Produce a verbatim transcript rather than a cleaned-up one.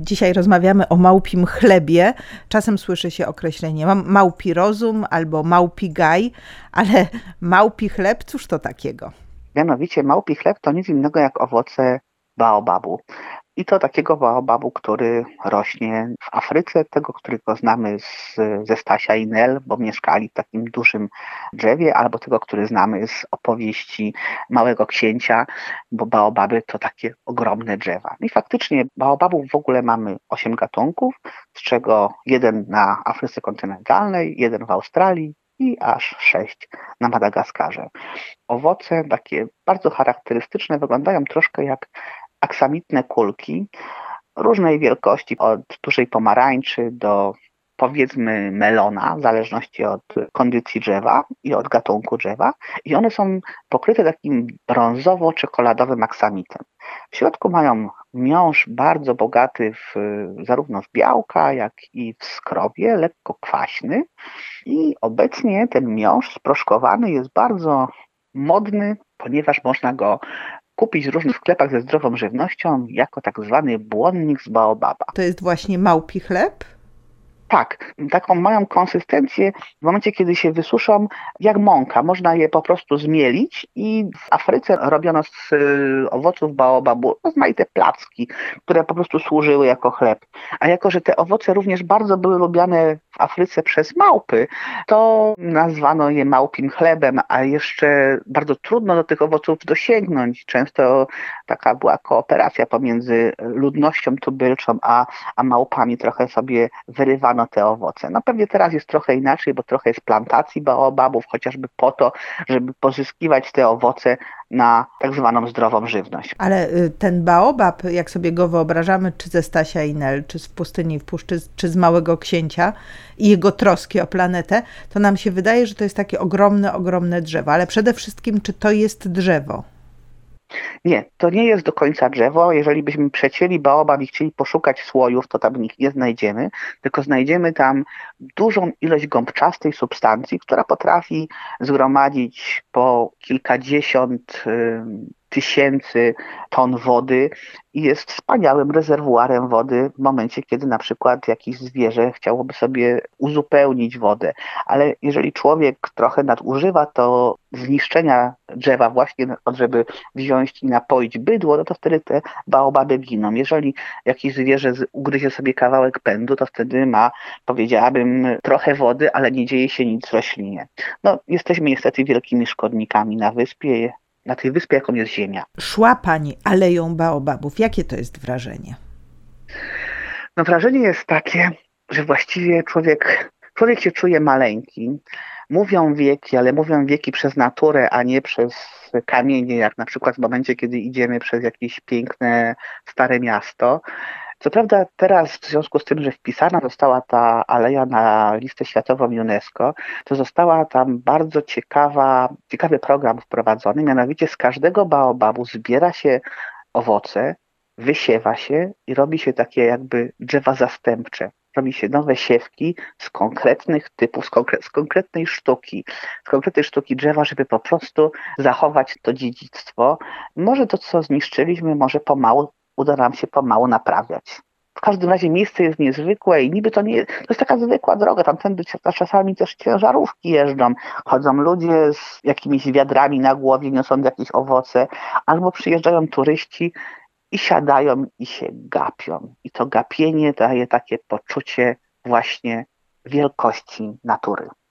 Dzisiaj rozmawiamy o małpim chlebie. Czasem słyszy się określenie małpi rozum albo małpi gaj, ale małpi chleb, cóż to takiego? Mianowicie małpi chleb to nic innego jak owoce baobabu. I to takiego baobabu, który rośnie w Afryce, tego, którego znamy z, ze Stasia i Nel, bo mieszkali w takim dużym drzewie, albo tego, który znamy z opowieści Małego Księcia, bo baobaby to takie ogromne drzewa. I faktycznie baobabów w ogóle mamy osiem gatunków, z czego jeden na Afryce kontynentalnej, jeden w Australii i aż sześć na Madagaskarze. Owoce takie bardzo charakterystyczne, wyglądają troszkę jak aksamitne kulki różnej wielkości, od dużej pomarańczy do powiedzmy melona, w zależności od kondycji drzewa i od gatunku drzewa. I one są pokryte takim brązowo-czekoladowym aksamitem. W środku mają miąższ bardzo bogaty w, zarówno w białka, jak i w skrowie, lekko kwaśny. I obecnie ten miąższ sproszkowany jest bardzo modny, ponieważ można go kupić w różnych sklepach ze zdrową żywnością jako tak zwany błonnik z baobaba. To jest właśnie małpi chleb? Tak, taką mają konsystencję w momencie, kiedy się wysuszą, jak mąka. Można je po prostu zmielić i w Afryce robiono z y, owoców baobabu rozmaite placki, które po prostu służyły jako chleb. A jako, że te owoce również bardzo były lubiane w Afryce przez małpy, to nazwano je małpim chlebem, a jeszcze bardzo trudno do tych owoców dosięgnąć. Często taka była kooperacja pomiędzy ludnością tubylczą a, a małpami, trochę sobie wyrywano te owoce. No pewnie teraz jest trochę inaczej, bo trochę jest plantacji baobabów, chociażby po to, żeby pozyskiwać te owoce na tak zwaną zdrową żywność. Ale ten baobab, jak sobie go wyobrażamy, czy ze Stasia i Nel, czy z Pustyni w Puszczy, czy z Małego Księcia i jego troski o planetę, to nam się wydaje, że to jest takie ogromne, ogromne drzewo. Ale przede wszystkim, czy to jest drzewo? Nie, to nie jest do końca drzewo. Jeżeli byśmy przecięli baobab i chcieli poszukać słojów, to tam ich nie znajdziemy, tylko znajdziemy tam dużą ilość gąbczastej substancji, która potrafi zgromadzić po kilkadziesiąt tysięcy ton wody i jest wspaniałym rezerwuarem wody w momencie, kiedy na przykład jakieś zwierzę chciałoby sobie uzupełnić wodę. Ale jeżeli człowiek trochę nadużywa, to zniszczenia drzewa właśnie, żeby wziąć i napoić bydło, no to wtedy te baobaby giną. Jeżeli jakieś zwierzę ugryzie sobie kawałek pędu, to wtedy ma, powiedziałabym, trochę wody, ale nie dzieje się nic w roślinie. No, jesteśmy niestety wielkimi szkodnikami na wyspie, na tej wyspie, jaką jest Ziemia. Szła pani aleją baobabów. Jakie to jest wrażenie? No wrażenie jest takie, że właściwie człowiek, człowiek się czuje maleńki. Mówią wieki, ale mówią wieki przez naturę, a nie przez kamienie, jak na przykład w momencie, kiedy idziemy przez jakieś piękne, stare miasto. Co prawda teraz w związku z tym, że wpisana została ta aleja na listę światową UNESCO, to została tam bardzo ciekawa, ciekawy program wprowadzony, mianowicie z każdego baobabu zbiera się owoce, wysiewa się i robi się takie jakby drzewa zastępcze. Robi się nowe siewki z konkretnych typów, z, konkre- z konkretnej sztuki, z konkretnej sztuki drzewa, żeby po prostu zachować to dziedzictwo. Może to, co zniszczyliśmy, może pomału uda nam się pomału naprawiać. W każdym razie miejsce jest niezwykłe i niby to nie to jest taka zwykła droga, tamtędy czasami też ciężarówki jeżdżą, chodzą ludzie z jakimiś wiadrami na głowie, niosą jakieś owoce, albo przyjeżdżają turyści i siadają i się gapią. I to gapienie daje takie poczucie właśnie wielkości natury.